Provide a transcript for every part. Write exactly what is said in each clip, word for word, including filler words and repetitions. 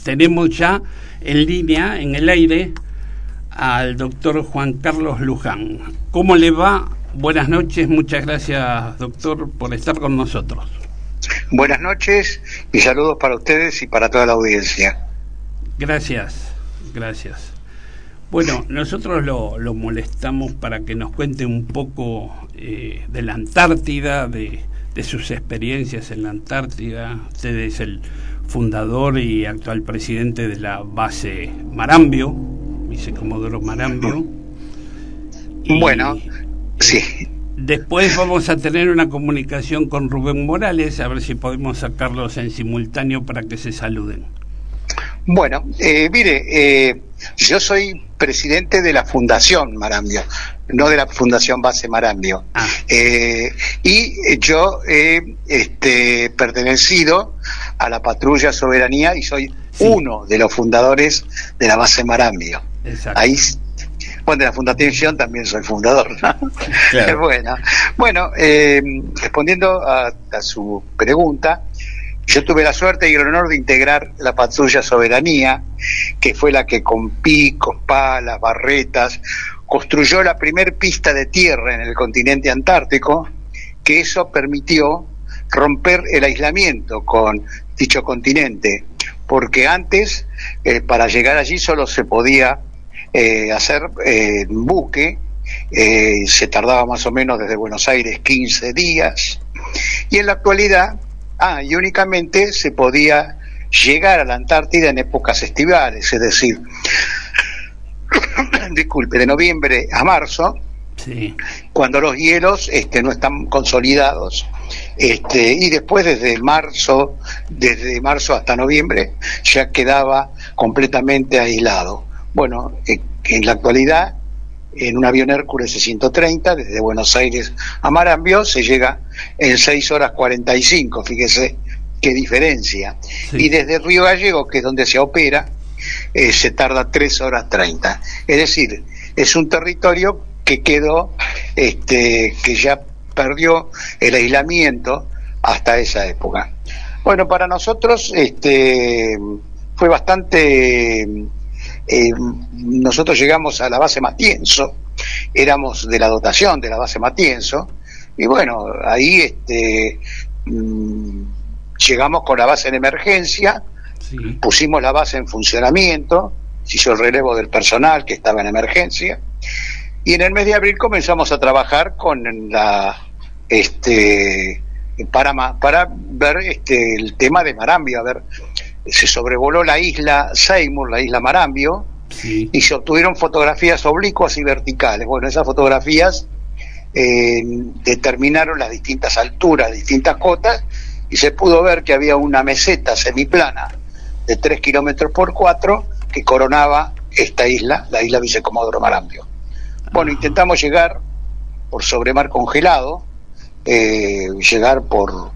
tenemos ya en línea, en el aire, al doctor Juan Carlos Luján. ¿Cómo le va? Buenas noches, muchas gracias, doctor, por estar con nosotros. Buenas noches y saludos para ustedes y para toda la audiencia. Gracias, gracias. Bueno, nosotros lo, lo molestamos para que nos cuente un poco eh, de la Antártida, de, de sus experiencias en la Antártida. Usted es el fundador y actual presidente de la base Marambio, vicecomodoro Marambio. Y, bueno, eh, sí. Después vamos a tener una comunicación con Rubén Morales, a ver si podemos sacarlos en simultáneo para que se saluden. Bueno, eh, mire, eh, yo soy presidente de la Fundación Marambio, no de la Fundación Base Marambio. Ah. Eh, y yo he este, pertenecido a la Patrulla Soberanía y soy sí. uno de los fundadores de la Base Marambio. Exacto. Ahí, bueno, de la Fundación también soy fundador, ¿no? Claro. Bueno, bueno eh, respondiendo a, a su pregunta, yo tuve la suerte y el honor de integrar la Patrulla Soberanía, que fue la que con picos, palas, barretas, construyó la primer pista de tierra en el continente antártico, que eso permitió romper el aislamiento con dicho continente, porque antes, eh, para llegar allí solo se podía eh, hacer eh, buque, eh, se tardaba más o menos desde Buenos Aires quince días, y en la actualidad, Ah, y únicamente se podía llegar a la Antártida en épocas estivales, es decir, disculpe, de noviembre a marzo, sí. cuando los hielos este, no están consolidados, este, y después desde marzo, desde marzo hasta noviembre, ya quedaba completamente aislado. Bueno, eh, en la actualidad, en un avión Hércules C ciento treinta, desde Buenos Aires a Marambio, se llega en seis horas cuarenta y cinco, fíjese qué diferencia. Sí. Y desde Río Gallegos, que es donde se opera, eh, se tarda tres horas treinta. Es decir, es un territorio que quedó, este, que ya perdió el aislamiento hasta esa época. Bueno, para nosotros este, fue bastante... Eh, nosotros llegamos a la base Matienzo, éramos de la dotación de la base Matienzo, y bueno, ahí este, mmm, llegamos con la base en emergencia, sí. pusimos la base en funcionamiento, se hizo el relevo del personal que estaba en emergencia, y en el mes de abril comenzamos a trabajar con la este para, para ver este el tema de Marambio, a ver. Se sobrevoló la isla Seymour, la isla Marambio, sí. y se obtuvieron fotografías oblicuas y verticales. Bueno, esas fotografías eh, determinaron las distintas alturas, distintas cotas, y se pudo ver que había una meseta semiplana de tres kilómetros por cuatro que coronaba esta isla, la isla Vicecomodoro Marambio. Bueno, intentamos llegar por sobremar congelado, eh, llegar por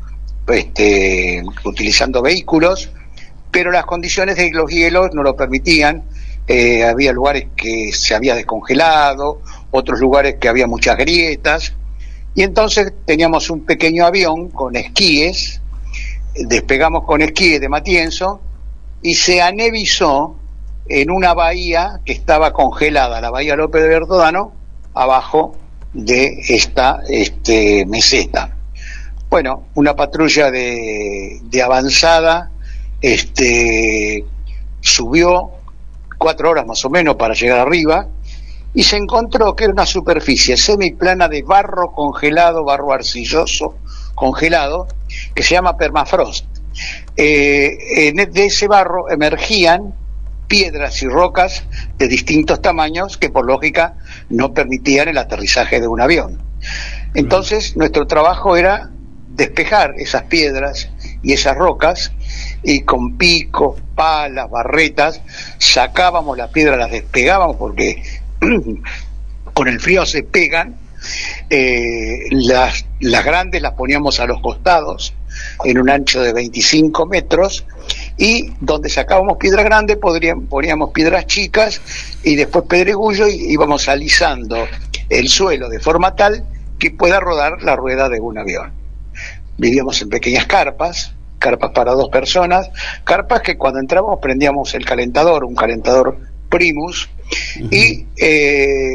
este, utilizando vehículos, pero las condiciones de los hielos no lo permitían. Eh, había lugares que se había descongelado, otros lugares que había muchas grietas, y entonces teníamos un pequeño avión con esquíes, despegamos con esquíes de Matienzo, y se anevizó en una bahía que estaba congelada, la bahía López de Bertodano, abajo de esta este, meseta. Bueno, una patrulla de, de avanzada, Este, subió cuatro horas más o menos para llegar arriba y se encontró que era una superficie semiplana de barro congelado, barro arcilloso congelado, que se llama permafrost. Eh, en, de ese barro emergían piedras y rocas de distintos tamaños que por lógica no permitían el aterrizaje de un avión. Entonces nuestro trabajo era despejar esas piedras y esas rocas, y con picos, palas, barretas, sacábamos las piedras, las despegábamos porque con el frío se pegan, eh, las, las grandes las poníamos a los costados en un ancho de veinticinco metros, y donde sacábamos piedras grandes podríamos, poníamos piedras chicas y después pedregullo, y íbamos alisando el suelo de forma tal que pueda rodar la rueda de un avión. Vivíamos en pequeñas carpas, carpas para dos personas, carpas que cuando entramos prendíamos el calentador, un calentador Primus, uh-huh. y eh,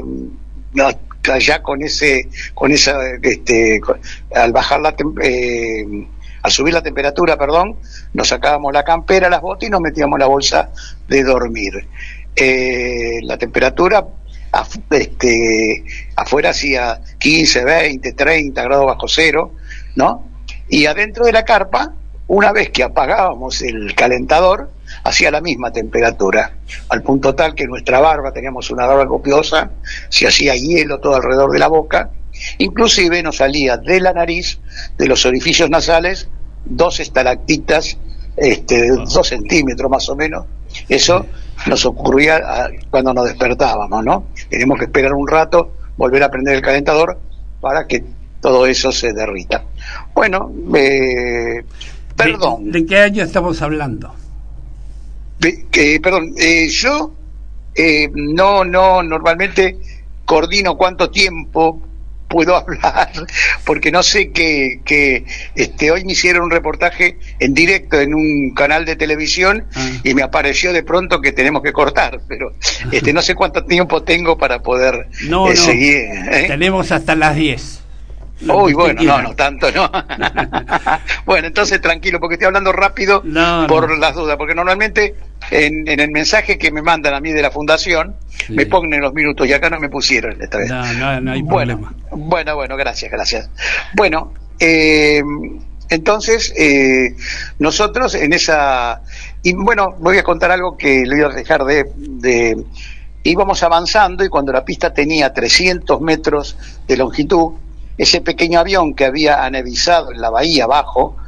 ya con ese, con esa, este, al bajar la eh, al subir la temperatura, perdón, nos sacábamos la campera, las botas y nos metíamos la bolsa de dormir. Eh, la temperatura af, este, afuera hacía quince, veinte, treinta grados bajo cero, ¿no? Y adentro de la carpa, una vez que apagábamos el calentador, hacía la misma temperatura, al punto tal que nuestra barba, teníamos una barba copiosa, se hacía hielo todo alrededor de la boca, inclusive nos salía de la nariz, de los orificios nasales, dos estalactitas, este, dos centímetros más o menos. Eso nos ocurría a, cuando nos despertábamos, ¿no? Teníamos que esperar un rato, volver a prender el calentador para que todo eso se derrita. Bueno, eh, perdón. ¿De, ¿De qué año estamos hablando? De, que, perdón, eh, yo eh, no, no, normalmente coordino cuánto tiempo puedo hablar, porque no sé que, que este, hoy me hicieron un reportaje en directo en un canal de televisión ah. y me apareció de pronto que tenemos que cortar, pero este, no sé cuánto tiempo tengo para poder no, eh, no. seguir. ¿eh? Tenemos hasta las diez. Uy, bueno, no, no tanto, no. Bueno, entonces tranquilo, porque estoy hablando rápido no, por no. las dudas, porque normalmente en, en el mensaje que me mandan a mí de la fundación sí. me ponen los minutos y acá no me pusieron esta vez. No, no, no hay bueno, problema. Bueno, bueno, gracias, gracias. Bueno, eh, entonces eh, nosotros en esa... Y bueno, voy a contar algo que le voy a dejar de... de íbamos avanzando y cuando la pista tenía trescientos metros de longitud, ese pequeño avión que había anevizado en la bahía abajo,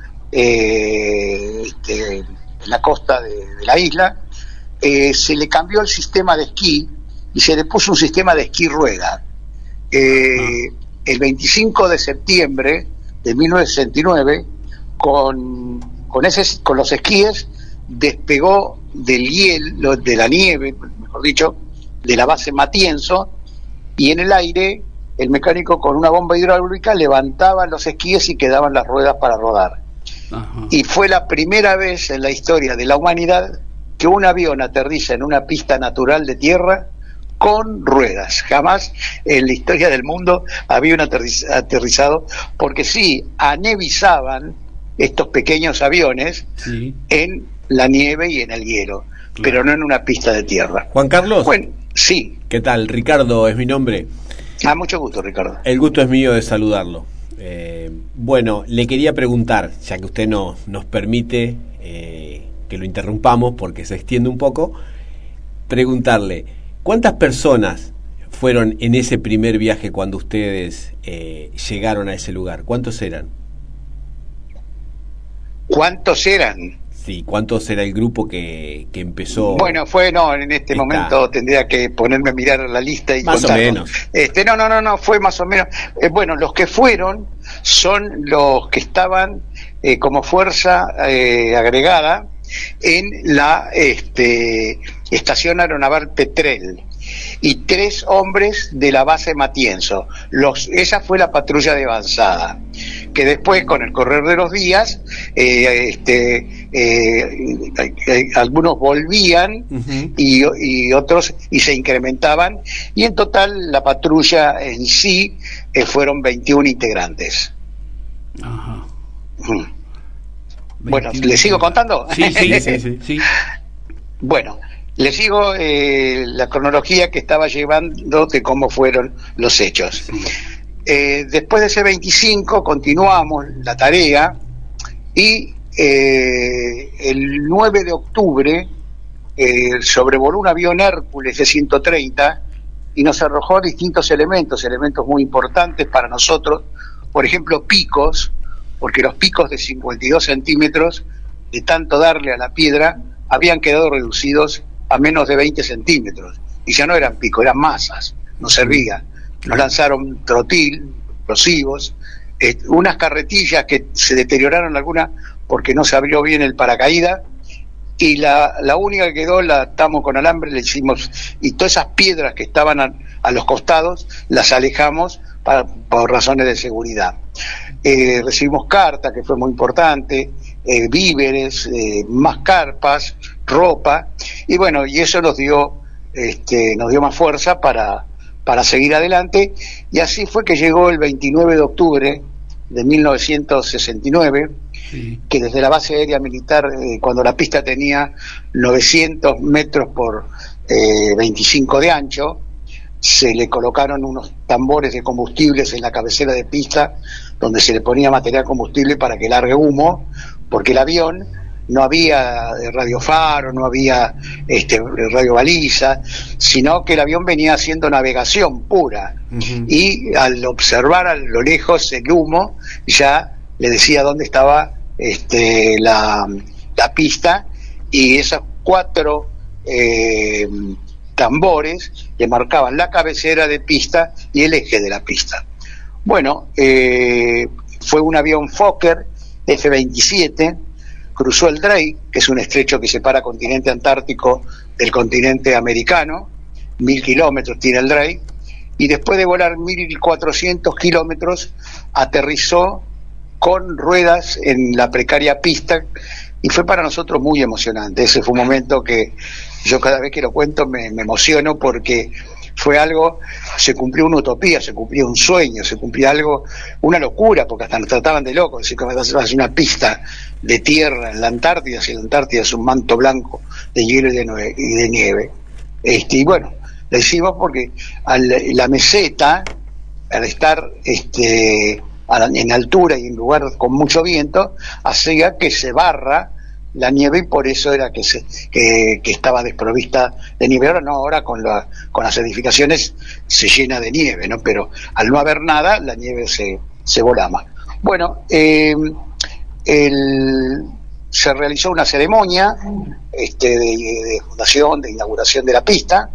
eh, este, en la costa de, de la isla, eh, se le cambió el sistema de esquí y se le puso un sistema de esquí rueda. Eh, ah. El veinticinco de septiembre de mil novecientos sesenta y nueve, con, con, ese, con los esquíes, despegó del hielo, de la nieve, mejor dicho, de la base Matienzo, y en el aire el mecánico con una bomba hidráulica levantaba los esquíes y quedaban las ruedas para rodar. Ajá. Y fue la primera vez en la historia de la humanidad que un avión aterriza en una pista natural de tierra con ruedas. Jamás en la historia del mundo había un aterriz- aterrizado, porque sí, anevizaban estos pequeños aviones sí. en la nieve y en el hielo, claro. pero no en una pista de tierra. Juan Carlos. Bueno, sí. ¿Qué tal? Ricardo es mi nombre. Ah, mucho gusto, Ricardo. El gusto es mío de saludarlo. Eh, bueno, le quería preguntar, ya que usted no, nos permite eh, que lo interrumpamos porque se extiende un poco, preguntarle, ¿cuántas personas fueron en ese primer viaje cuando ustedes eh, llegaron a ese lugar? ¿Cuántos eran? ¿Cuántos eran? Sí, ¿cuántos era el grupo que, que empezó? Bueno, fue, no, en este esta... momento tendría que ponerme a mirar la lista y más contarlo. o menos. Este, no, no, no, no, fue más o menos. Eh, bueno, los que fueron son los que estaban eh, como fuerza eh, agregada en la este, estación aeronaval Petrel, y tres hombres de la base Matienzo. Los, esa fue la patrulla de avanzada, que después, con el correr de los días, eh, este, eh, eh, algunos volvían uh-huh. y, y otros y se incrementaban, y en total la patrulla en sí eh, fueron veintiún integrantes. Ajá. Uh-huh. Bueno, ¿le sigo contando? Sí, sí, sí, sí, sí. Bueno, le sigo eh, la cronología que estaba llevando de cómo fueron los hechos. Sí. Eh, después de ese veinticinco continuamos la tarea y eh, el nueve de octubre eh, sobrevoló un avión Hércules de ciento treinta y nos arrojó distintos elementos, elementos muy importantes para nosotros, por ejemplo picos, porque los picos de cincuenta y dos centímetros, de tanto darle a la piedra, habían quedado reducidos a menos de veinte centímetros, y ya no eran picos, eran masas, no servía. Nos lanzaron trotil, explosivos, eh, unas carretillas que se deterioraron algunas porque no se abrió bien el paracaídas, y la, la única que quedó la atamos con alambre, le hicimos, y todas esas piedras que estaban a, a los costados las alejamos para, por razones de seguridad. Eh, recibimos carta, que fue muy importante, eh, víveres, eh, más carpas, ropa, y bueno, y eso nos dio, este, nos dio más fuerza para, para seguir adelante, y así fue que llegó el veintinueve de octubre de mil novecientos sesenta y nueve, sí. que desde la base aérea militar, eh, cuando la pista tenía novecientos metros por eh, veinticinco de ancho, se le colocaron unos tambores de combustibles en la cabecera de pista donde se le ponía material combustible para que largue humo, porque el avión no había radiofaro, no había este, radiobaliza, sino que el avión venía haciendo navegación pura, uh-huh. y al observar a lo lejos el humo ya le decía dónde estaba este, la, la pista, y esos cuatro eh, tambores le marcaban la cabecera de pista y el eje de la pista. Bueno, eh, fue un avión Fokker F veintisiete, cruzó el Drake, que es un estrecho que separa continente antártico del continente americano, mil kilómetros tiene el Drake, y después de volar mil cuatrocientos kilómetros aterrizó con ruedas en la precaria pista, y fue para nosotros muy emocionante. Ese fue un momento que yo cada vez que lo cuento me, me emociono, porque fue algo, se cumplió una utopía, se cumplió un sueño, se cumplió algo, una locura, porque hasta nos trataban de locos, decir que vas a hacer una pista de tierra en la Antártida, si la Antártida es un manto blanco de hielo y de, nue- y de nieve. Este, y bueno, lo hicimos porque al, la meseta, al estar este, a la, en altura y en lugar con mucho viento, hacía que se barra la nieve, y por eso era que se que, que estaba desprovista de nieve. Ahora no, ahora con la con las edificaciones se llena de nieve, ¿no? Pero al no haber nada, la nieve se, se volama. Bueno, eh, el, se realizó una ceremonia este, de, de fundación, de inauguración de la pista.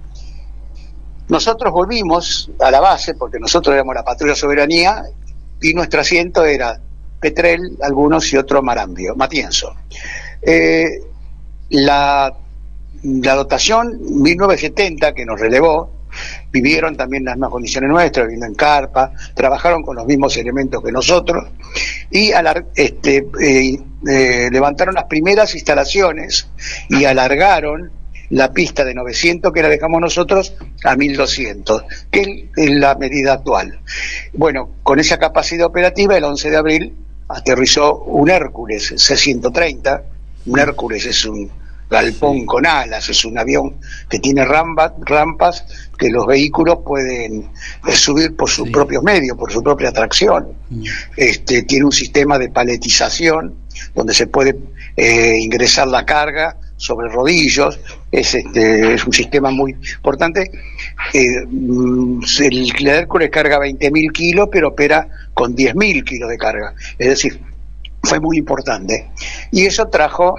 Nosotros volvimos a la base, porque nosotros éramos la Patrulla Soberanía, y nuestro asiento era Petrel, algunos, y otro Marambio, Matienzo. Eh, la, la dotación mil novecientos setenta que nos relevó, vivieron también las mismas condiciones nuestras, viviendo en carpa, trabajaron con los mismos elementos que nosotros, y alar, este, eh, eh, levantaron las primeras instalaciones y alargaron la pista de novecientos, que la dejamos nosotros, a mil doscientos, que es la medida actual. Bueno, con esa capacidad operativa, el once de abril aterrizó un Hércules C ciento treinta. Un Hércules es un galpón sí. con alas, es un avión que tiene rampa, rampas que los vehículos pueden eh, subir por sus sí. propios medios, por su propia tracción. Sí. Este, tiene un sistema de paletización donde se puede eh, ingresar la carga sobre rodillos. Es, este, es un sistema muy importante. Eh, el, el Hércules carga veinte mil kilos, pero opera con diez mil kilos de carga. Es decir, fue muy importante, y eso trajo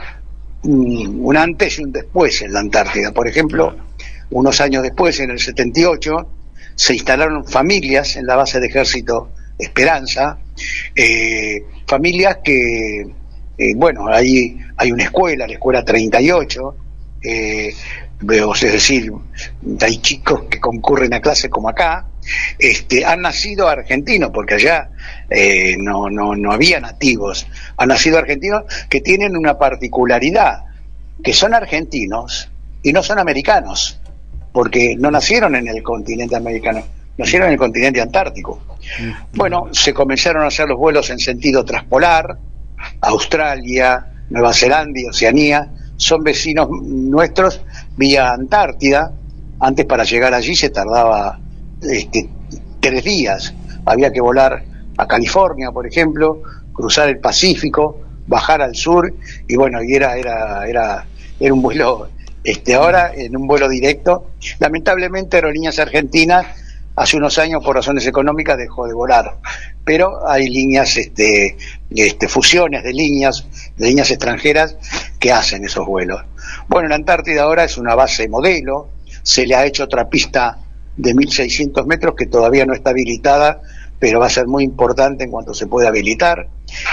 um, un antes y un después en la Antártida. Por ejemplo, unos años después, en el setenta y ocho, se instalaron familias en la base de ejército Esperanza, eh, familias que, eh, bueno, ahí hay una escuela, la escuela treinta y ocho, eh, es decir, hay chicos que concurren a clase como acá, este, han nacido argentinos, porque allá eh, no, no, no había nativos, han nacido argentinos que tienen una particularidad, que son argentinos y no son americanos, porque no nacieron en el continente americano, nacieron en el continente antártico. Bueno, se comenzaron a hacer los vuelos en sentido transpolar. Australia, Nueva Zelanda y Oceanía son vecinos nuestros vía Antártida. Antes, para llegar allí se tardaba este, tres días, había que volar a California, por ejemplo, cruzar el Pacífico, bajar al sur, y bueno, y era era era era un vuelo, este ahora en un vuelo directo. Lamentablemente Aerolíneas Argentinas hace unos años, por razones económicas, dejó de volar, pero hay líneas, este, este fusiones de líneas, de líneas extranjeras que hacen esos vuelos. Bueno, la Antártida ahora es una base modelo, se le ha hecho otra pista de mil seiscientos metros que todavía no está habilitada, pero va a ser muy importante en cuanto se pueda habilitar,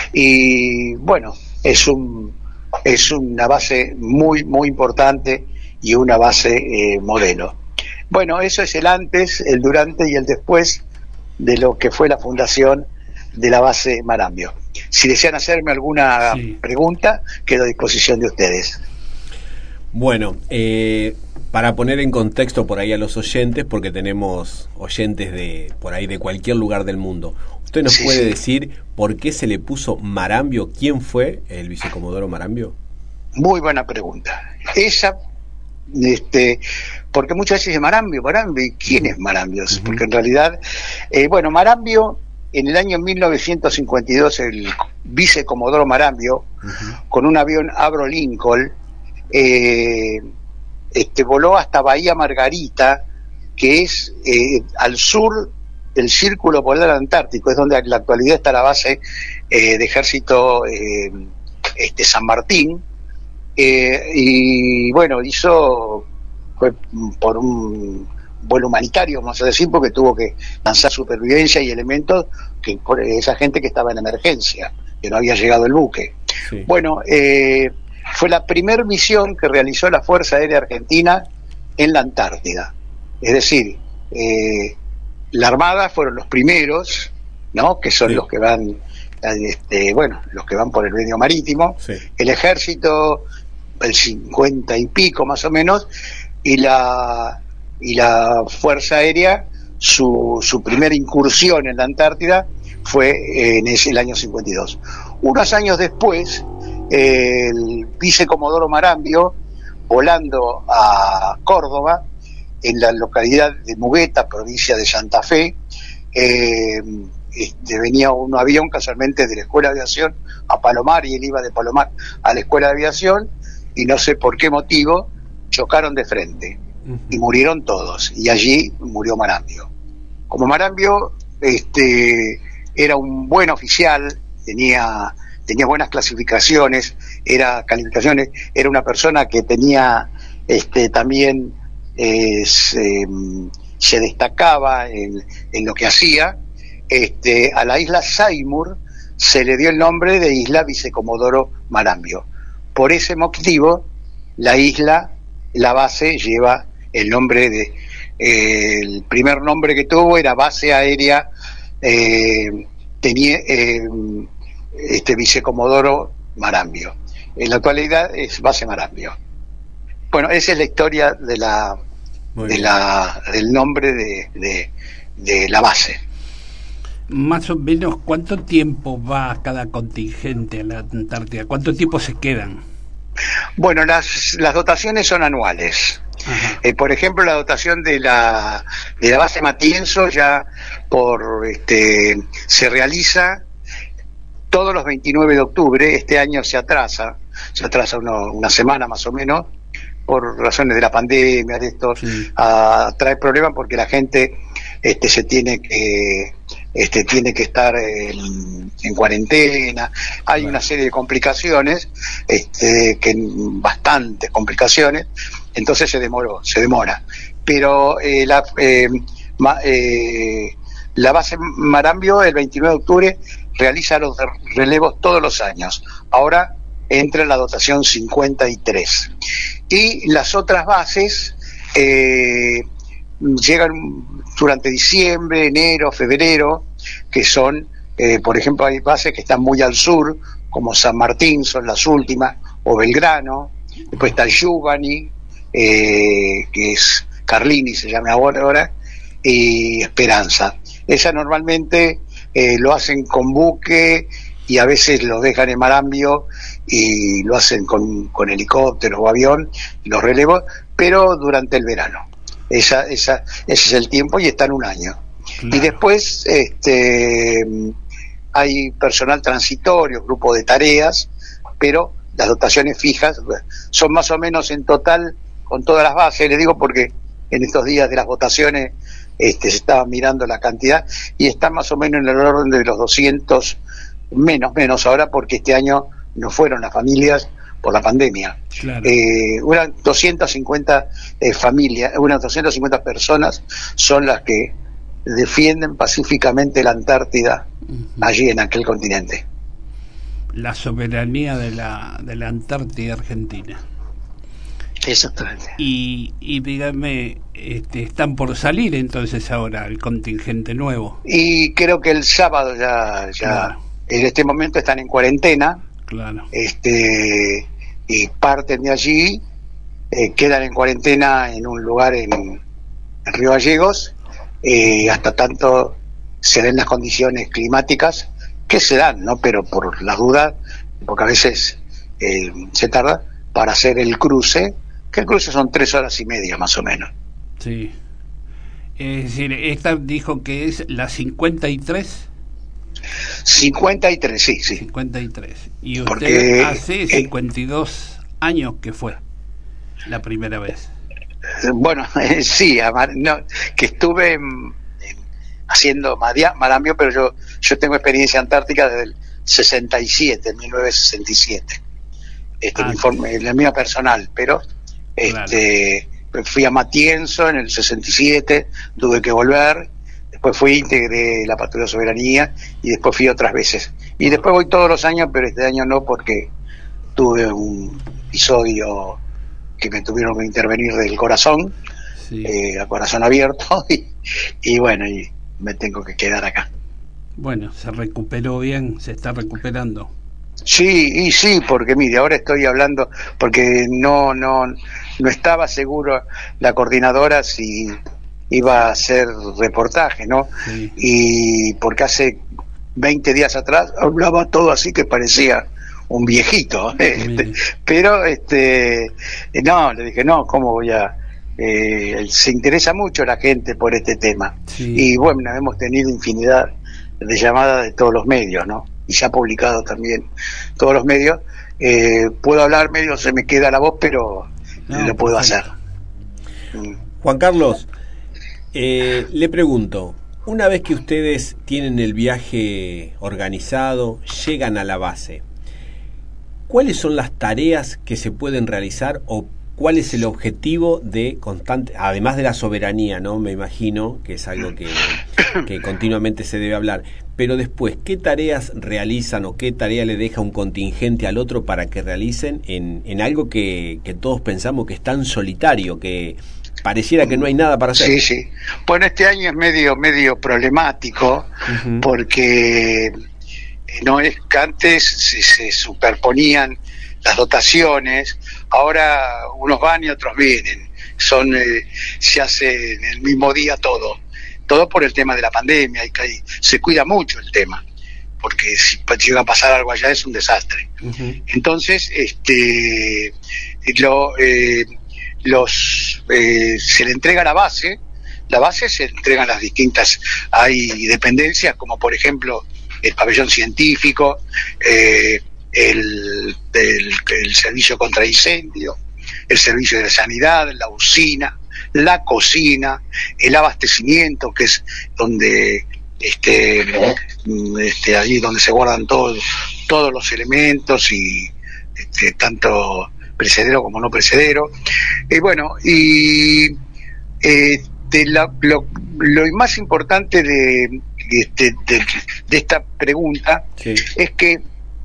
y bueno, es un es una base muy muy importante y una base eh, modelo. Bueno, eso es el antes, el durante y el después de lo que fue la fundación de la base Marambio. Si desean hacerme alguna sí. pregunta, quedo a disposición de ustedes. Bueno, eh, para poner en contexto por ahí a los oyentes, porque tenemos oyentes de por ahí de cualquier lugar del mundo, ¿usted nos sí, puede sí. decir por qué se le puso Marambio? ¿Quién fue el vicecomodoro Marambio? Muy buena pregunta. Esa, este, porque muchas veces dice Marambio, Marambio, ¿quién es Marambio? Uh-huh. Porque en realidad, eh, bueno, Marambio, en el año mil novecientos cincuenta y dos, el vicecomodoro Marambio, uh-huh. con un avión Avro Lincoln, eh, este, voló hasta Bahía Margarita, que es eh, al sur del Círculo Polar Antártico, es donde en la actualidad está la base eh, de ejército eh, este, San Martín, eh, y bueno, hizo, fue por un vuelo humanitario, vamos a decir, porque tuvo que lanzar supervivencia y elementos que por esa gente que estaba en emergencia, que no había llegado el buque. Sí. Bueno, eh, fue la primer misión que realizó la Fuerza Aérea Argentina en la Antártida. Es decir, eh, la Armada fueron los primeros, ¿no? Que son sí. los que van, este, bueno, los que van por el medio marítimo. Sí. El Ejército, el cincuenta y pico más o menos, y la y la Fuerza Aérea, su, su primera incursión en la Antártida fue en ese, el año cincuenta y dos. Unos años después, eh, el vicecomodoro Marambio, volando a Córdoba, en la localidad de Mugueta, provincia de Santa Fe, eh, este, venía un avión casualmente de la Escuela de Aviación a Palomar, y él iba de Palomar a la Escuela de Aviación, y no sé por qué motivo chocaron de frente y murieron todos, y allí murió Marambio. Como Marambio este, era un buen oficial, tenía tenía buenas clasificaciones, era calificaciones, era una persona que tenía este también eh, se, se destacaba en, en lo que hacía. Este, a la isla Seymour se le dio el nombre de Isla Vicecomodoro Marambio. Por ese motivo, la isla, la base, lleva el nombre de, eh, el primer nombre que tuvo era Base Aérea eh, tenía, eh, este Vicecomodoro Marambio. En la actualidad es Base Marambio. Bueno, esa es la historia de la, de la del nombre de, de, de la base. Más o menos, ¿cuánto tiempo va cada contingente a la Antártida? ¿Cuánto tiempo se quedan? Bueno, las, las dotaciones son anuales. Eh, por ejemplo, la dotación de la de la base Matienzo ya por este se realiza todos los veintinueve de octubre. Este año se atrasa, se atrasa uno, una semana más o menos, por razones de la pandemia, de esto, sí. a, trae problemas porque la gente este se tiene que este tiene que estar en, en cuarentena, hay bueno. una serie de complicaciones, este que bastantes complicaciones, entonces se demoró, se demora, pero eh, la eh, ma, eh, la base Marambio el veintinueve de octubre realiza los relevos todos los años. Ahora entra en la dotación cincuenta y tres. Y las otras bases eh, llegan durante diciembre, enero, febrero, que son, eh, por ejemplo, hay bases que están muy al sur, como San Martín, son las últimas, o Belgrano, después está Giovanni, eh, que es Carlini, se llama ahora, ahora y Esperanza. Esa normalmente eh, lo hacen con buque y a veces lo dejan en Marambio y lo hacen con, con helicóptero o avión, los relevos, pero durante el verano. Esa, esa, ese es el tiempo y están un año. Claro. Y después este, hay personal transitorio, grupo de tareas, pero las dotaciones fijas son más o menos en total con todas las bases. Les digo porque en estos días de las votaciones este, se estaba mirando la cantidad y está más o menos en el orden de los doscientos, menos, menos ahora porque este año no fueron las familias por la pandemia. Claro. Eh, unas doscientas cincuenta eh, familias, unas doscientas cincuenta personas son las que defienden pacíficamente la Antártida, uh-huh. allí en aquel continente. La soberanía de la, de la Antártida Argentina. Exactamente. Y, y dígame, este, están por salir entonces ahora el contingente nuevo. Y creo que el sábado ya, ya claro. En este momento están en cuarentena. Claro. Este, y parten de allí, eh, quedan en cuarentena en un lugar en, en Río Gallegos, eh, hasta tanto se den las condiciones climáticas que se dan, ¿no? Pero por las dudas, porque a veces eh, se tarda para hacer el cruce, que el cruce son tres horas y media más o menos. Sí. Es decir, esta dijo que es la cincuenta y tres. cincuenta y tres, sí, sí. cincuenta y tres. Y usted porque, hace cincuenta y dos eh, años que fue la primera vez. Bueno, eh, sí, no, que estuve en, en, haciendo marambio, pero yo yo tengo experiencia antártica desde el sesenta y siete, mil novecientos sesenta y siete. Este, ah, mi informe, la mía personal, pero este claro. Fui a Matienzo en el sesenta y siete, tuve que volver, después fui, integré la Patrulla de Soberanía y después fui otras veces. Y después voy todos los años, pero este año no, porque tuve un episodio que me tuvieron que intervenir del corazón, sí. eh, a corazón abierto, y, y bueno, y me tengo que quedar acá. Bueno, se recuperó bien, se está recuperando. Sí, y sí, porque mire, ahora estoy hablando, porque no, no, no estaba seguro la coordinadora si iba a hacer reportaje, ¿no? Sí. Y porque hace veinte días atrás hablaba todo así que parecía un viejito, este, pero este no, le dije no, cómo voy a eh, se interesa mucho la gente por este tema, sí. Y bueno, hemos tenido infinidad de llamadas de todos los medios, ¿no? Y se ha publicado también todos los medios. Eh, puedo hablar medio, se me queda la voz, pero no, lo puedo perfecto. hacer. Juan Carlos, eh, le pregunto, una vez que ustedes tienen el viaje organizado, llegan a la base, ¿cuáles son las tareas que se pueden realizar o cuál es el objetivo de constante, además de la soberanía, ¿no? Me imagino que es algo que, que continuamente se debe hablar, pero después, ¿qué tareas realizan o qué tarea le deja un contingente al otro para que realicen en, en algo que, que todos pensamos que es tan solitario, que pareciera que no hay nada para hacer? Sí, sí. Bueno, este año es medio, medio problemático, uh-huh. porque no es que antes se, se superponían las dotaciones, ahora unos van y otros vienen, son eh, se hace en el mismo día todo, todo por el tema de la pandemia, y que se cuida mucho el tema, porque si llega a pasar algo allá es un desastre. Uh-huh. Entonces, este, lo, eh, los eh, se le entrega la base, la base se entregan las distintas, hay dependencias como por ejemplo el pabellón científico, eh, El, el, el servicio contra incendio, el servicio de sanidad, la usina, la cocina, el abastecimiento, que es donde este, este allí donde se guardan todos todos los elementos, y este, tanto precedero como no precedero. Y bueno, y eh, de la, lo, lo más importante de, de, de, de esta pregunta, sí, es que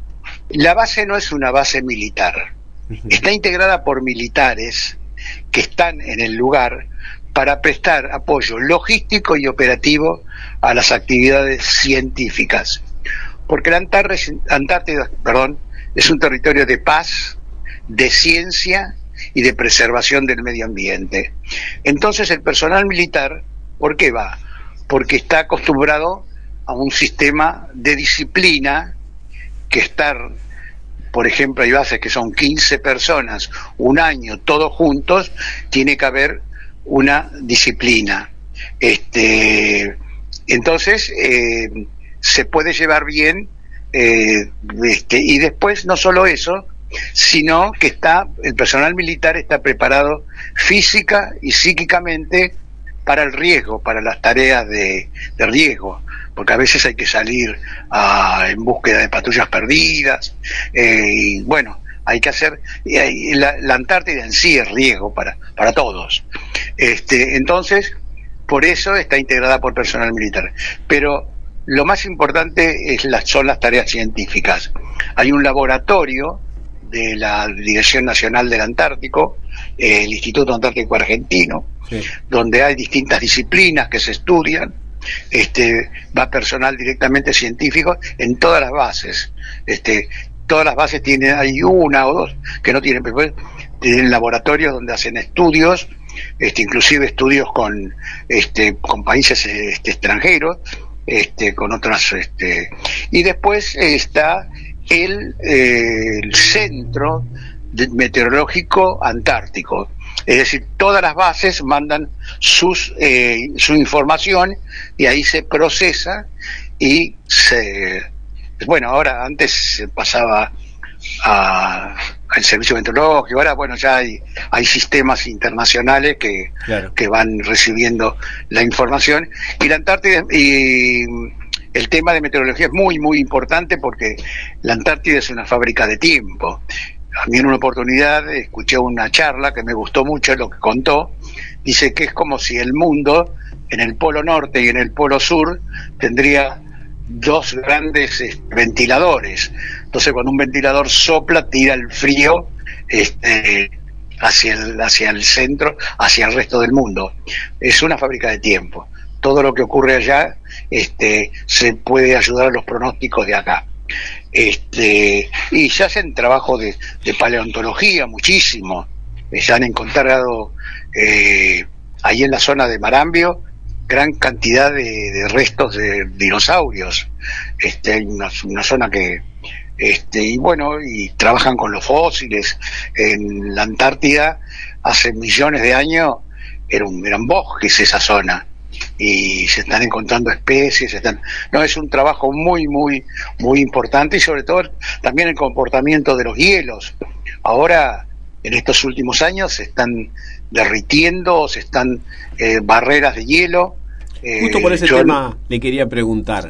la base no es una base militar, uh-huh. Está integrada por militares que están en el lugar para prestar apoyo logístico y operativo a las actividades científicas, porque la Antártida, perdón, es un territorio de paz, de ciencia y de preservación del medio ambiente. Entonces el personal militar, ¿por qué va? Porque está acostumbrado a un sistema de disciplina, que estar, por ejemplo, hay bases que son quince personas, un año, todos juntos, tiene que haber una disciplina. Este, entonces, eh, se puede llevar bien, eh, este, y después no solo eso, sino que está, el personal militar está preparado física y psíquicamente para el riesgo, para las tareas de, de riesgo, porque a veces hay que salir a, en búsqueda de patrullas perdidas, eh, y bueno, hay que hacer, y la, la Antártida en sí es riesgo para, para todos. Este, entonces, por eso está integrada por personal militar. Pero lo más importante es la, son las tareas científicas. Hay un laboratorio de la Dirección Nacional del Antártico, eh, el Instituto Antártico Argentino, sí, donde hay distintas disciplinas que se estudian. Este, va personal directamente científico en todas las bases. Este, todas las bases tienen, hay una o dos que no tienen, pero tienen laboratorios donde hacen estudios, este, inclusive estudios con, este, con países este, extranjeros, este, con otras, este, y después está el, eh, el Centro Meteorológico Antártico. Es decir, todas las bases mandan sus eh, su información y ahí se procesa y se... Bueno, ahora antes se pasaba a, al servicio meteorológico, ahora bueno, ya hay, hay sistemas internacionales que, claro, que van recibiendo la información. Y la Antártida, y el tema de meteorología es muy, muy importante porque la Antártida es una fábrica de tiempo. A mí en una oportunidad escuché una charla que me gustó mucho lo que contó. Dice que es como si el mundo en el polo norte y en el polo sur tendría dos grandes eh, ventiladores. Entonces cuando un ventilador sopla tira el frío este, hacia el, hacia el centro, hacia el resto del mundo. Es una fábrica de tiempo. Todo lo que ocurre allá este, se puede ayudar a los pronósticos de acá. Este, y se hacen trabajo de, de paleontología muchísimo. Se han encontrado eh, ahí en la zona de Marambio gran cantidad de, de restos de dinosaurios. Este, hay una, una zona que este, y bueno, y trabajan con los fósiles. En la Antártida hace millones de años eran, eran bosques esa zona, y se están encontrando especies, están, no, es un trabajo muy muy muy importante, y sobre todo también el comportamiento de los hielos. Ahora en estos últimos años se están derritiendo, se están eh, barreras de hielo. Eh, Justo por ese yo... tema le quería preguntar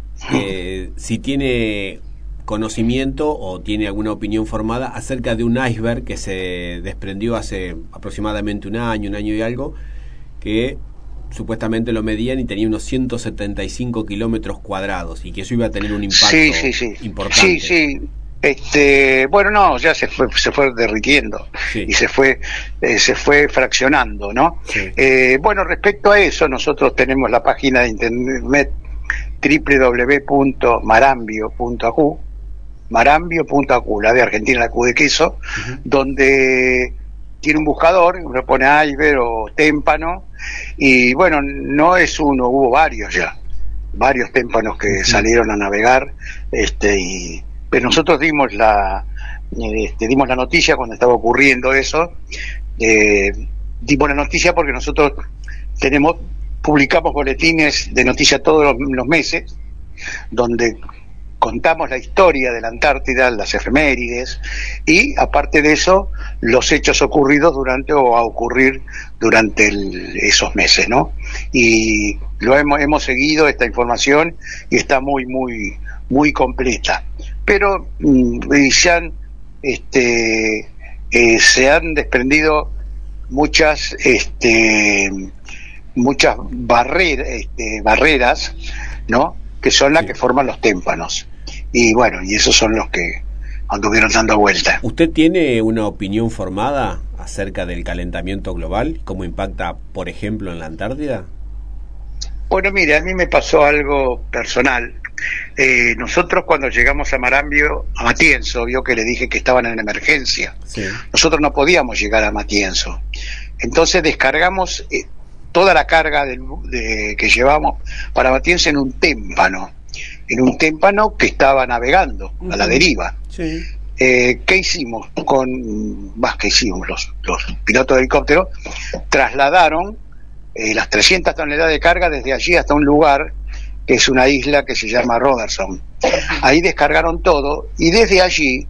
eh, si tiene conocimiento o tiene alguna opinión formada acerca de un iceberg que se desprendió hace aproximadamente un año, un año y algo, que supuestamente lo medían y tenía unos ciento setenta y cinco kilómetros cuadrados, y que eso iba a tener un impacto sí, sí, sí. importante. Sí, sí. Este, bueno, no, ya se fue, se fue derritiendo, sí, y se fue, eh, se fue fraccionando, ¿no? Sí. Eh, bueno, respecto a eso, nosotros tenemos la página de internet doble u doble u doble u punto marambio punto a cu, marambio punto a cu, la de Argentina, la Q de queso, uh-huh, donde tiene un buscador, uno pone iceberg o témpano, y bueno, no es uno, hubo varios ya, varios témpanos que uh-huh salieron a navegar, este, y pero nosotros dimos la este, dimos la noticia cuando estaba ocurriendo eso, eh, dimos la noticia porque nosotros tenemos publicamos boletines de noticias todos los, los meses, donde contamos la historia de la Antártida, las efemérides, y aparte de eso, los hechos ocurridos durante o a ocurrir durante el, esos meses, ¿no? Y lo hemos, hemos seguido esta información y está muy, muy, muy completa. Pero mm, se han, este, eh, se han desprendido muchas, este, muchas barreras, este, barreras, ¿no?, que son las sí que forman los témpanos. Y bueno, y esos son los que anduvieron dando vuelta. ¿Usted tiene una opinión formada acerca del calentamiento global? ¿Cómo impacta, por ejemplo, en la Antártida? Bueno, mire, a mí me pasó algo personal. Eh, nosotros cuando llegamos a Marambio, a Matienzo, vio que le dije que estaban en emergencia. Sí. Nosotros no podíamos llegar a Matienzo. Entonces descargamos eh, toda la carga del, de, que llevamos para Matienzo en un témpano, en un témpano que estaba navegando uh-huh a la deriva. Sí. Eh, ¿Qué hicimos? Con más que hicimos los, los pilotos de helicóptero, trasladaron eh, las trescientas toneladas de carga desde allí hasta un lugar que es una isla que se llama Robertson. Ahí descargaron todo, y desde allí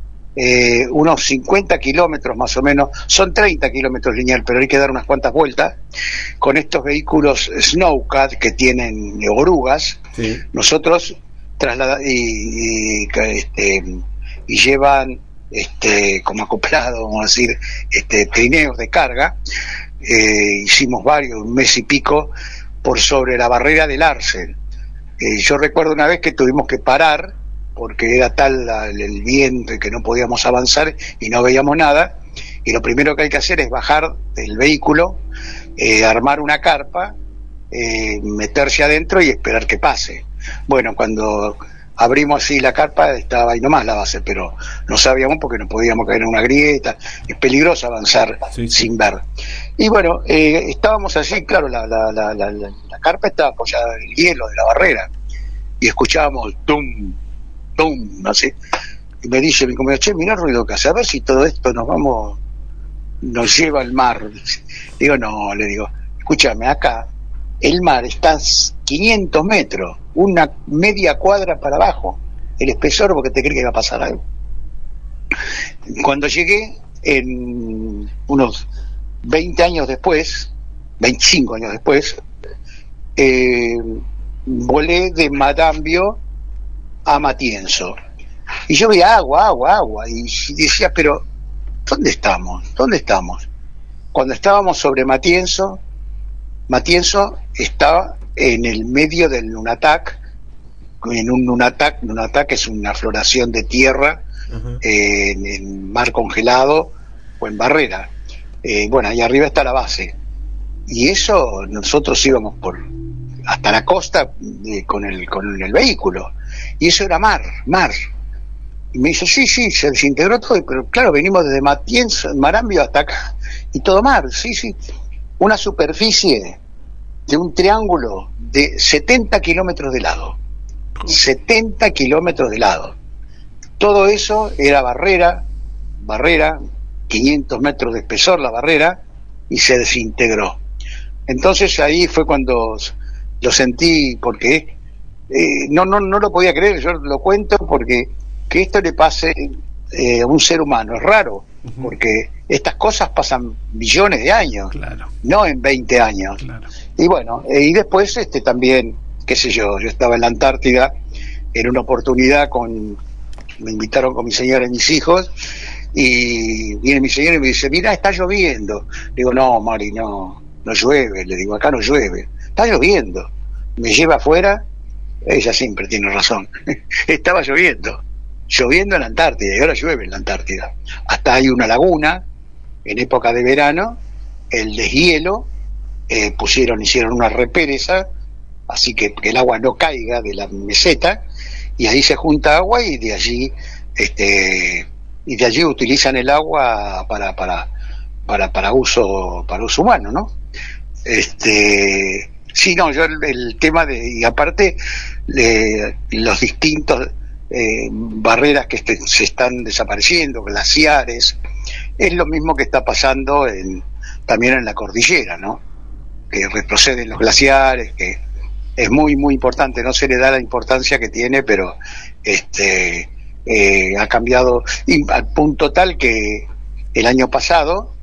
eh, unos cincuenta kilómetros más o menos, son treinta kilómetros lineal, pero hay que dar unas cuantas vueltas, con estos vehículos Snowcat que tienen orugas, sí, nosotros traslada y, y, este, y llevan este, como acoplado, vamos a decir, este, trineos de carga. Eh, hicimos varios, un mes y pico, por sobre la barrera del Arce. Eh, yo recuerdo una vez que tuvimos que parar porque era tal la, el viento y que no podíamos avanzar y no veíamos nada, y lo primero que hay que hacer es bajar del vehículo, eh, armar una carpa, eh, meterse adentro y esperar que pase. Bueno, cuando abrimos así la carpa, estaba ahí nomás la base, pero no sabíamos porque no podíamos caer en una grieta, es peligroso avanzar sí, sí. sin ver. Y bueno, eh, estábamos así, claro, la, la, la, la, la carpa estaba apoyada en el hielo de la barrera, y escuchábamos tum, tum, así. Y me dice mi compañero, che, mirá el ruido que hace, a ver si todo esto nos vamos, nos lleva al mar. Digo, no, le digo, escúchame, acá el mar está a quinientos metros, una media cuadra para abajo, el espesor, porque te crees que va a pasar algo. Cuando llegué, en unos veinte años después, veinticinco años después, eh, volé de Madambio a Matienzo. Y yo veía agua, agua, agua, y decía, pero ¿dónde estamos? ¿Dónde estamos? Cuando estábamos sobre Matienzo, Matienzo estaba en el medio del Nunatac, en un Nunatac, Nunatac es una floración de tierra uh-huh. eh, en, en mar congelado o en barrera. Eh, bueno, ahí arriba está la base. Y eso nosotros íbamos por hasta la costa eh, con el con el vehículo. Y eso era mar, mar. Y me dice, sí, sí, se desintegró todo, pero claro, venimos desde Matienzo, Marambio hasta acá, y todo mar, sí, sí. Una superficie de un triángulo de setenta kilómetros de lado. setenta kilómetros de lado. Todo eso era barrera, barrera, quinientos metros de espesor la barrera, y se desintegró. Entonces ahí fue cuando lo sentí, porque eh, no, no, no lo podía creer, yo lo cuento porque que esto le pase eh, a un ser humano es raro, uh-huh. porque estas cosas pasan millones de años, claro. no en veinte años. Claro. Y bueno, eh, y después este también, qué sé yo, yo estaba en la Antártida en una oportunidad con, me invitaron con mi señora y mis hijos, y viene mi señora y me dice, mira, está lloviendo. Le digo, no, Mari, no, no llueve. Le digo, acá no llueve, está lloviendo. Me lleva afuera, ella siempre tiene razón, estaba lloviendo. Lloviendo en la Antártida, y ahora llueve en la Antártida. Hasta hay una laguna, en época de verano, el deshielo, eh, pusieron, hicieron una represa, así que, que el agua no caiga de la meseta, y ahí se junta agua, y de allí, este, y de allí utilizan el agua para, para, para, para uso, para uso humano, ¿no? Este, sí, no, yo el, el tema de, y aparte, de los distintos Eh, barreras que este, se están desapareciendo, glaciares, es lo mismo que está pasando en, también en la cordillera, ¿no? Que retroceden los glaciares, que es muy muy importante, no se le da la importancia que tiene, pero este eh, ha cambiado y, al punto tal que el año pasado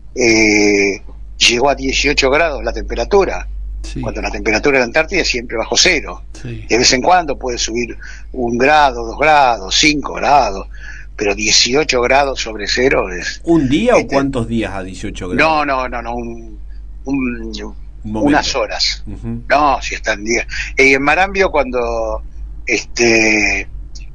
eh, llegó a dieciocho grados la temperatura. Sí. Cuando la temperatura de la Antártida es siempre bajo cero. Sí. De vez en cuando puede subir un grado, dos grados, cinco grados, pero dieciocho grados sobre cero es... ¿Un día este, o cuántos días a dieciocho grados? No, no, no, no, un, un, un unas horas. Uh-huh. No, si están días. Y en Marambio cuando este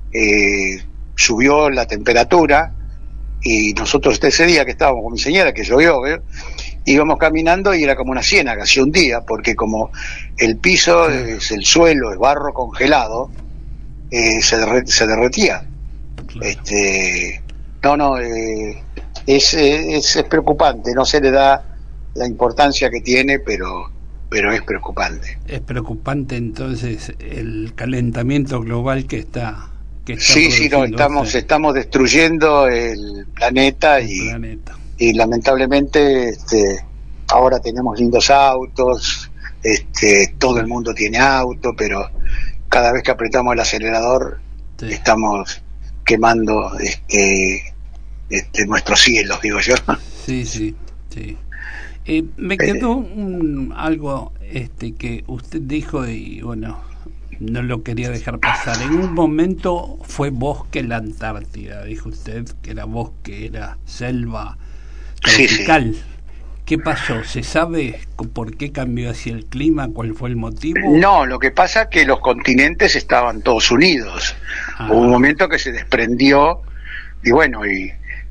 eh, subió la temperatura, y nosotros ese día que estábamos con mi señora, que llovió, ¿eh? íbamos caminando y era como una ciénaga, hacía un día, porque como el piso, es el suelo, es barro congelado, eh, se, derre- se derretía. Claro. Este, no, no, eh, es, es, es preocupante, no se le da la importancia que tiene, pero, pero es preocupante. Es preocupante entonces el calentamiento global que está... Que está sí, sí, no, estamos, este... estamos destruyendo el planeta, el y... planeta. Y lamentablemente este, ahora tenemos lindos autos, este, todo el mundo tiene auto, pero cada vez que apretamos el acelerador sí. estamos quemando este, este, nuestros cielos, digo yo. Sí, sí, sí. Eh, me quedó un, algo este, que usted dijo y bueno, no lo quería dejar pasar. En un momento fue bosque la Antártida, dijo usted que era bosque, era selva tropical. Sí, sí. ¿Qué pasó? ¿Se sabe por qué cambió así el clima? ¿Cuál fue el motivo? No, lo que pasa es que los continentes estaban todos unidos. Ah. Hubo un momento que se desprendió y bueno, y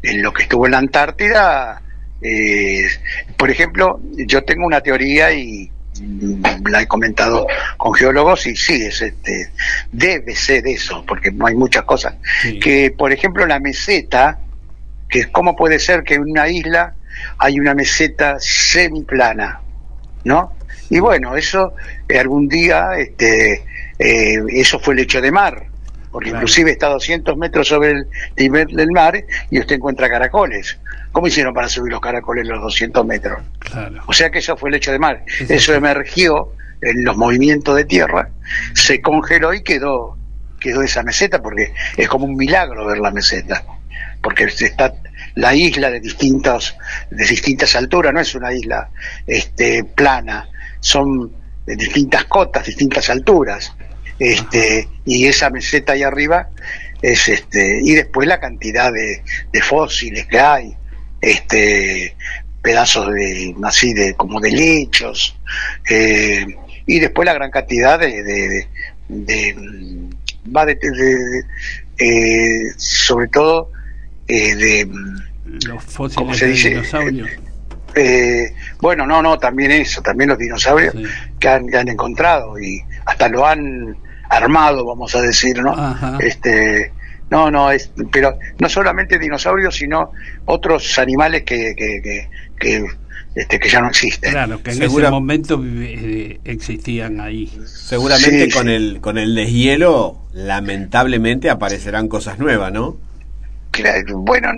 en lo que estuvo en la Antártida, eh, por ejemplo, yo tengo una teoría y la he comentado con geólogos y sí, es este, debe ser eso, porque no hay muchas cosas. Sí. Que, por ejemplo, la meseta, que cómo puede ser que en una isla hay una meseta semiplana, ¿no? Y bueno, eso eh, algún día, este, eh, eso fue lecho de mar, porque claro, inclusive está a doscientos metros sobre el nivel del mar y usted encuentra caracoles. ¿Cómo hicieron para subir los caracoles los doscientos metros? Claro. O sea que eso fue el lecho de mar. Sí, eso sí. Emergió en los movimientos de tierra, se congeló y quedó quedó esa meseta, porque es como un milagro ver la meseta, porque está la isla de distintas de distintas alturas, no es una isla este plana, son de distintas cotas, distintas alturas, este y esa meseta ahí arriba es este y después la cantidad de, de fósiles que hay, este pedazos de así de como de lechos, eh, y después la gran cantidad de, de, de, de va de, de, de eh, sobre todo eh, de los fósiles, ¿cómo se dice? De dinosaurios. Eh, bueno, no, no, también eso, también los dinosaurios, sí, que han, que han encontrado y hasta lo han armado, vamos a decir, ¿no? Ajá. Este, no, no, es, pero no solamente dinosaurios, sino otros animales que, que, que, que este que ya no existen. Claro, que en Segura... ese momento eh, existían ahí. Seguramente sí, con sí. el con el deshielo, lamentablemente aparecerán cosas nuevas, ¿no? Claro, bueno,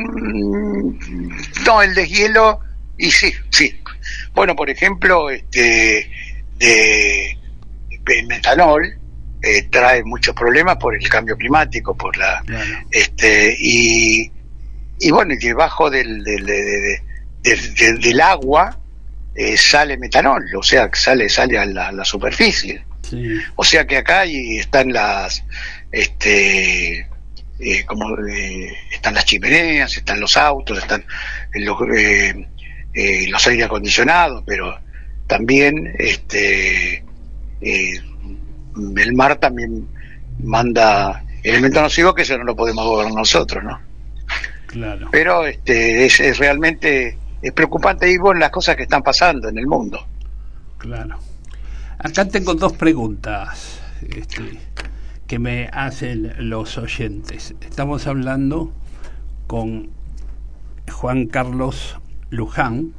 no, el deshielo, y sí, sí. Bueno, por ejemplo, este de, el metanol eh, trae muchos problemas por el cambio climático, por la claro. este y y bueno, y debajo del del de, de, de, Del, del, del agua eh, sale metanol, o sea, sale sale a la, a la superficie. Sí. O sea que acá y están las, este, eh, como eh, están las chimeneas, están los autos, están los, eh, eh, los aire acondicionados, pero también, este, eh, el mar también manda elementos nocivos que eso no lo podemos gobernar nosotros, ¿no? Claro. Pero este es, es realmente es preocupante ir con las cosas que están pasando en el mundo. Claro. Acá tengo dos preguntas este, que me hacen los oyentes. Estamos hablando con Juan Carlos Luján,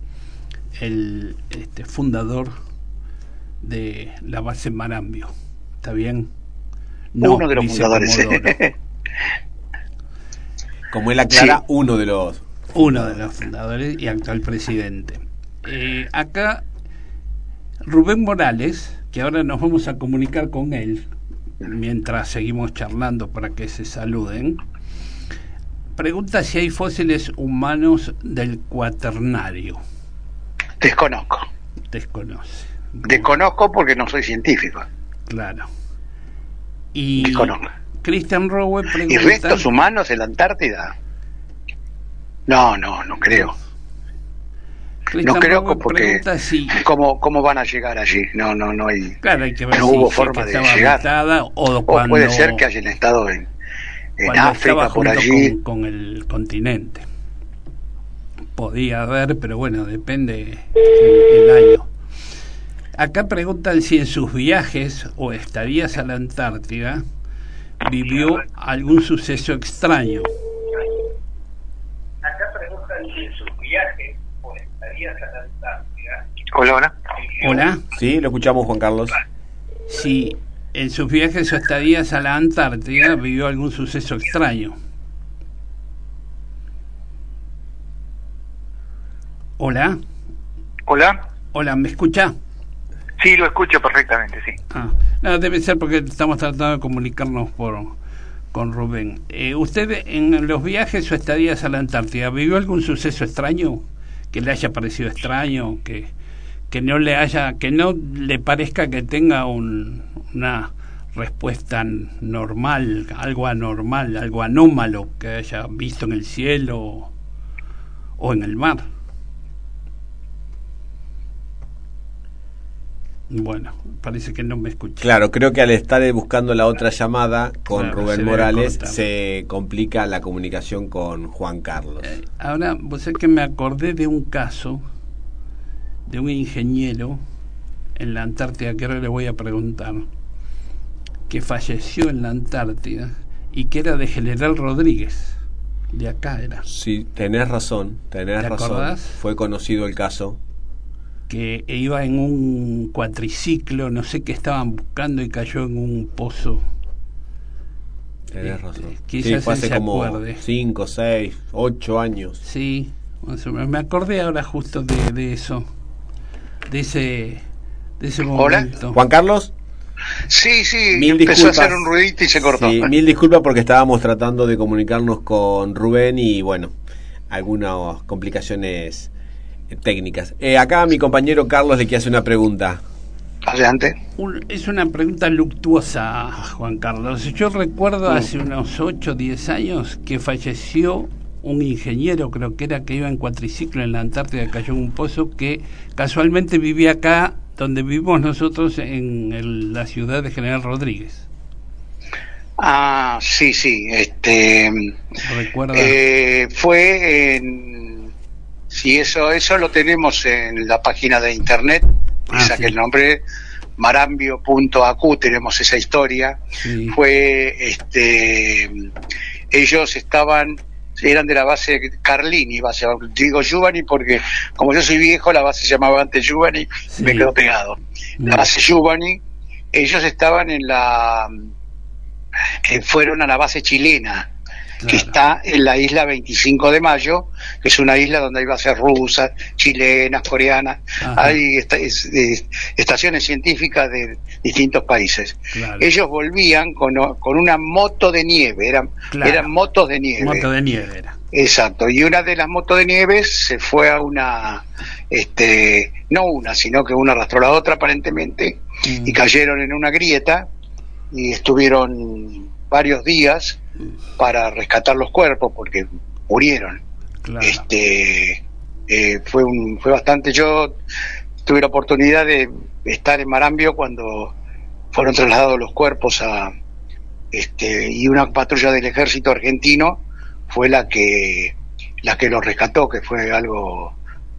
el este, fundador de la base Marambio. ¿Está bien? No, uno de los fundadores. Como él aclara, sí. uno de los uno de los fundadores y actual presidente. Eh, acá Rubén Morales, que ahora nos vamos a comunicar con él mientras seguimos charlando para que se saluden, pregunta si hay fósiles humanos del Cuaternario. Desconozco. Desconoce. Desconozco porque no soy científico. Claro. Y Desconozco. Christian Rowe pregunta... ¿Y restos humanos en la Antártida? No, no, no creo. Christian no creo Rowe porque si... ¿cómo, cómo van a llegar allí? No, no, no hay. Claro, hay que ver no si, hubo si forma de llegar. Habitada, o, o cuando, puede ser que hayan estado en, en África por allí con, con el continente. Podía haber, pero bueno, depende el, el año. Acá preguntan si en sus viajes o estadías a la Antártida vivió algún suceso extraño. Acá preguntan si en sus viajes o estadías a la Antártida. Hola, hola. Hola. Sí, lo escuchamos, Juan Carlos. Si en sus viajes o estadías a la Antártida vivió algún suceso extraño. Hola. Hola. Hola, ¿me escucha? Sí, lo escucho perfectamente, sí. Ah, no, debe ser porque estamos tratando de comunicarnos por con Rubén. Eh, ¿Usted en los viajes o estadías a la Antártida vivió algún suceso extraño que le haya parecido extraño, que que no le haya, que no le parezca que tenga un, una respuesta normal, algo anormal, algo anómalo que haya visto en el cielo o en el mar? Bueno, parece que no me escucha. Claro, creo que al estar buscando la otra llamada con Claro, Rubén se Morales corta. se complica la comunicación con Juan Carlos. Eh, ahora, vos sabés que me acordé de un caso de un ingeniero en la Antártida, que ahora le voy a preguntar, que falleció en la Antártida y que era de General Rodríguez, de acá era, Sí, tenés razón, tenés ¿Te razón. acordás? Fue conocido el caso. que iba en un cuatriciclo, no sé qué estaban buscando y cayó en un pozo. Tenés Este, razón. quizás Sí, fue él hace se como acuerde. cinco, seis, ocho años. Sí, más o menos. Me acordé ahora justo de, de eso, de ese, de ese Hola. momento. Juan Carlos, Sí, sí, mil empezó disculpas. a hacer un ruidito y se cortó. Sí, mil disculpas porque estábamos tratando de comunicarnos con Rubén y bueno, algunas complicaciones eh, técnicas. Eh, acá mi compañero Carlos le quiere hacer una pregunta. Adelante. Un- es una pregunta luctuosa, Juan Carlos. Yo recuerdo Mm. hace unos ocho o diez años que falleció un ingeniero, creo que era, que iba en cuatriciclo en la Antártida, cayó en un pozo, que casualmente vivía acá donde vivimos nosotros, en el- la ciudad de General Rodríguez. Ah, sí, sí. Este, ¿Recuerda? eh, fue en. Sí, eso, eso lo tenemos en la página de internet. Ah, Esa que sí. el nombre marambio punto a cu, tenemos esa historia. Sí. Fue, este, ellos estaban, eran de la base Carlini, base, digo Giovanni porque como yo soy viejo, la base se llamaba antes Giovanni, Sí. me quedó pegado. La Mm. base Giovanni, ellos estaban en la, eh, fueron a la base chilena, que Claro. está en la isla veinticinco de mayo, que es una isla donde hay bases rusas, chilenas, coreanas, Ajá. hay esta- es- es- estaciones científicas de distintos países. Claro. Ellos volvían con, o- con una moto de nieve, eran, Claro. eran motos de nieve. Moto de nieve era. Exacto, y una de las motos de nieve se fue a una, este, no una, sino que una arrastró a la otra aparentemente, Mm. y cayeron en una grieta y estuvieron varios días para rescatar los cuerpos porque murieron. Claro. Este, eh, fue un, fue bastante. Yo tuve la oportunidad de estar en Marambio cuando fueron trasladados los cuerpos a, este, y una patrulla del ejército argentino fue la que la que los rescató, que fue algo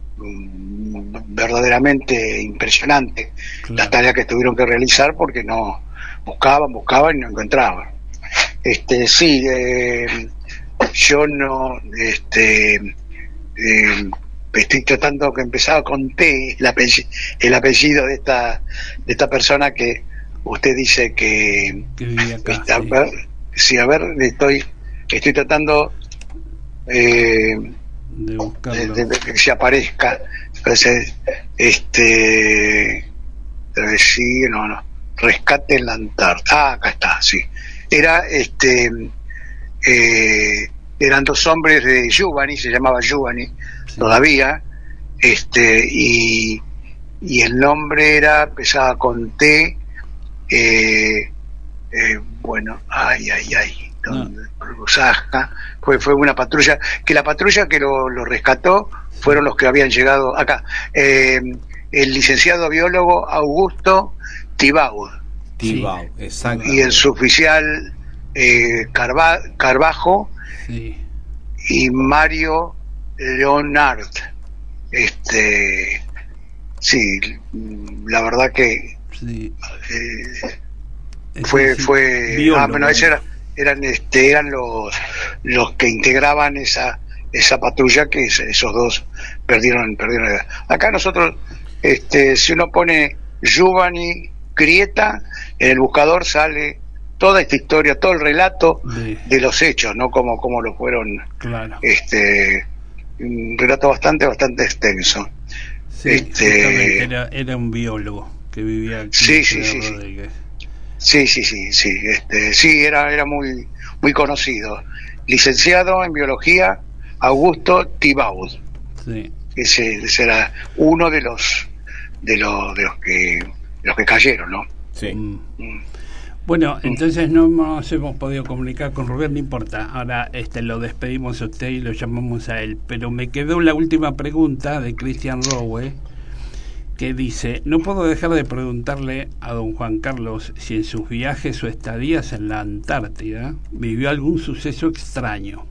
mm, verdaderamente impresionante. Claro. Las tareas que tuvieron que realizar porque no buscaban, buscaban y no encontraban. Este, sí, eh, yo no, este, eh, estoy tratando que empezaba con T, el apellido, el apellido de esta, de esta persona que usted dice que, Que vivía acá. está, sí. a ver, sí, a ver, estoy, estoy tratando eh, De de, buscarlo. de- de que se aparezca, parece, este, eh, sí, no, no, rescate en la Antártida, ah, acá está, sí, era, este, eh, eran dos hombres de Giovanni, se llamaba Giovanni Sí. todavía, este, y, y el nombre era, empezaba con T, eh, eh, bueno, ay, ay, ay, donde Rusasca, fue, fue una patrulla, que la patrulla que lo, lo rescató fueron los que habían llegado acá, eh, el licenciado biólogo Augusto Tibaud Tibau, exacto. y el suboficial eh, Carva, Carvajo Sí. y Mario Leonard. Este, sí, la verdad que Sí. eh, Es fue decir, fue biólogo, ah, bueno, ese ¿no? era- eran este eran los los que integraban esa esa patrulla que es- esos dos perdieron perdieron la vida. Acá nosotros, este, si uno pone Giovanni Grieta en el buscador sale toda esta historia, todo el relato De- de los hechos, no como como lo fueron, Claro. este, un relato bastante bastante extenso. Sí, este- justamente era, era un biólogo que vivía aquí Sí, en sí, General sí, sí. Rodríguez. Sí, sí, sí, sí, este, sí, era, era muy, muy conocido. Licenciado en biología, Augusto Tibaud. Sí. Ese, ese era uno de los, de los, de los que, de los que cayeron, ¿no? Sí. Mm. Mm. Bueno, entonces no nos hemos podido comunicar con Rubén, no importa. Ahora este lo despedimos a usted y lo llamamos a él. Pero me quedó la última pregunta de Christian Rowe, que dice: no puedo dejar de preguntarle a don Juan Carlos si en sus viajes o estadías en la Antártida vivió algún suceso extraño.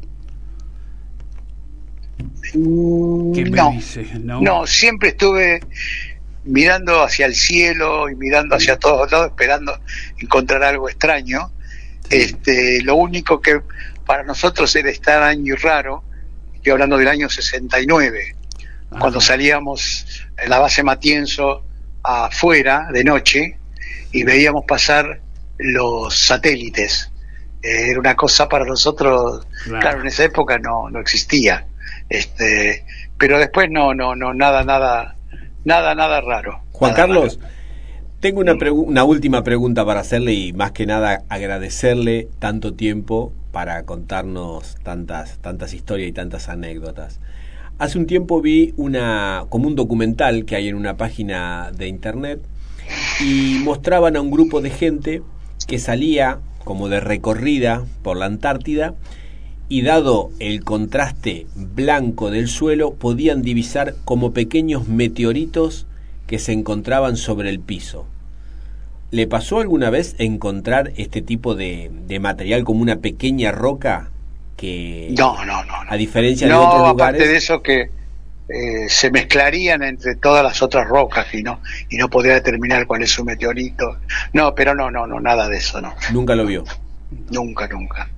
¿Qué me no, dice? ¿No? no, siempre estuve mirando hacia el cielo y mirando hacia todos lados, esperando encontrar algo extraño. Sí. Este, lo único que para nosotros era extraño y raro, estoy hablando del año sesenta y nueve, ajá, cuando salíamos en la base Matienzo afuera de noche y veíamos pasar los satélites. Eh, era una cosa para nosotros, claro, claro en esa época no, no existía. Este, pero después no, no, no, nada, nada, nada, nada raro. Juan nada Carlos, raro. Tengo una, pregu- una última pregunta para hacerle y más que nada agradecerle tanto tiempo para contarnos tantas, tantas historias y tantas anécdotas. Hace un tiempo vi una, como un documental que hay en una página de internet y mostraban a un grupo de gente que salía como de recorrida por la Antártida. Y dado el contraste blanco del suelo, podían divisar como pequeños meteoritos que se encontraban sobre el piso. ¿Le pasó alguna vez encontrar este tipo de, de material como una pequeña roca que, no, no, no, no. a diferencia no, de otros aparte lugares? de eso que eh, se mezclarían entre todas las otras rocas y no y no podía determinar cuál es su meteorito? No, pero no, no, no, nada de eso, no. Nunca lo vio. Nunca, nunca.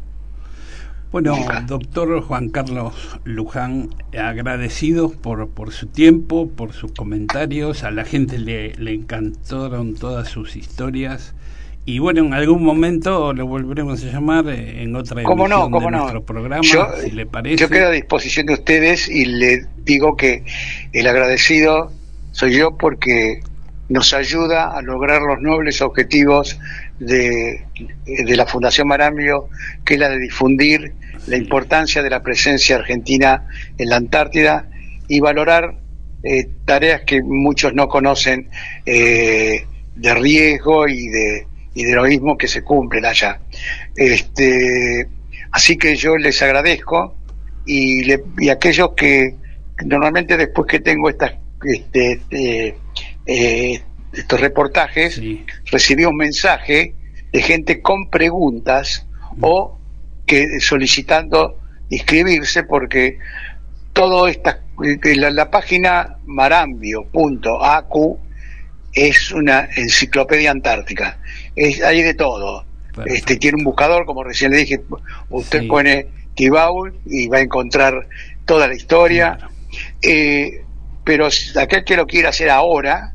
Bueno, doctor Juan Carlos Luján, agradecidos por, por su tiempo, por sus comentarios. A la gente le, le encantaron todas sus historias. Y bueno, en algún momento lo volveremos a llamar en otra emisión no, de no. nuestro programa, yo, si le parece. Yo quedo a disposición de ustedes y le digo que el agradecido soy yo porque nos ayuda a lograr los nobles objetivos de, de la Fundación Marambio, que es la de difundir la importancia de la presencia argentina en la Antártida y valorar eh, tareas que muchos no conocen, eh, de riesgo y de, y de heroísmo que se cumplen allá. Este, así que yo les agradezco y, le, y aquellos que normalmente después que tengo estas este, este, eh, estos reportajes, sí, recibí un mensaje de gente con preguntas mm. o que solicitando inscribirse, porque todo esta la, la página marambio punto a cu es una enciclopedia antártica, es, hay de todo. Este, tiene un buscador, como recién le dije, usted sí. pone Tibaul y va a encontrar toda la historia, claro. eh, pero aquel que lo quiera hacer ahora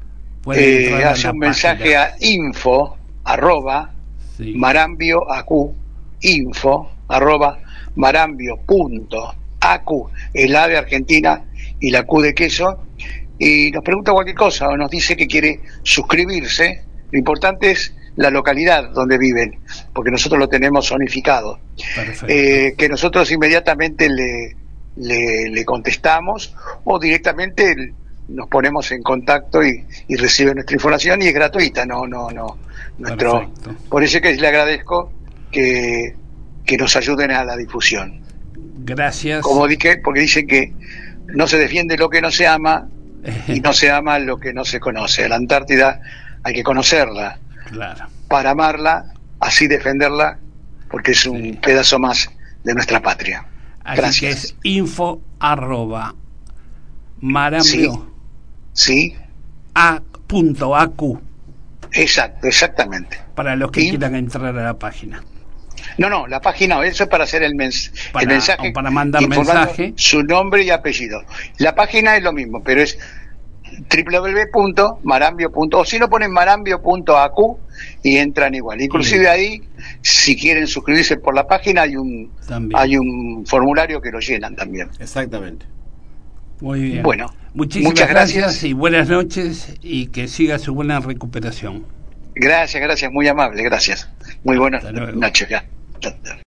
eh, hace un mensaje página. a info arroba sí. marambio acu info arroba marambio punto acu, el A de Argentina y la Q de queso, y nos pregunta cualquier cosa o nos dice que quiere suscribirse. Lo importante es la localidad donde viven, porque nosotros lo tenemos zonificado, eh, que nosotros inmediatamente le, le, le contestamos o directamente nos ponemos en contacto y, y recibe nuestra información, y es gratuita, no, no, no, nuestro, por eso que le agradezco que, que nos ayuden a la difusión. Gracias. Como dije, porque dicen que no se defiende lo que no se ama y no se ama lo que no se conoce. A la Antártida hay que conocerla, claro, para amarla, así defenderla, porque es un sí. pedazo más de nuestra patria. Así Gracias. Que es info arroba marambio sí, sí. a punto acu. Exacto, exactamente. Para los que y, quieran entrar a la página. No, no, la página, eso es para hacer el, mens para, el mensaje. Para mandar mensaje. Su nombre y apellido. La página es lo mismo, pero es doble u doble u doble u punto marambio punto a cu, o si no ponen marambio punto a cu y entran igual. Inclusive sí. ahí, si quieren suscribirse por la página, hay un también. hay un formulario que lo llenan también. Exactamente. Muy bien. Bueno, muchísimas muchas gracias. gracias y buenas noches, y que siga su buena recuperación. Gracias, gracias, muy amable, gracias. Muy buenas noches ya.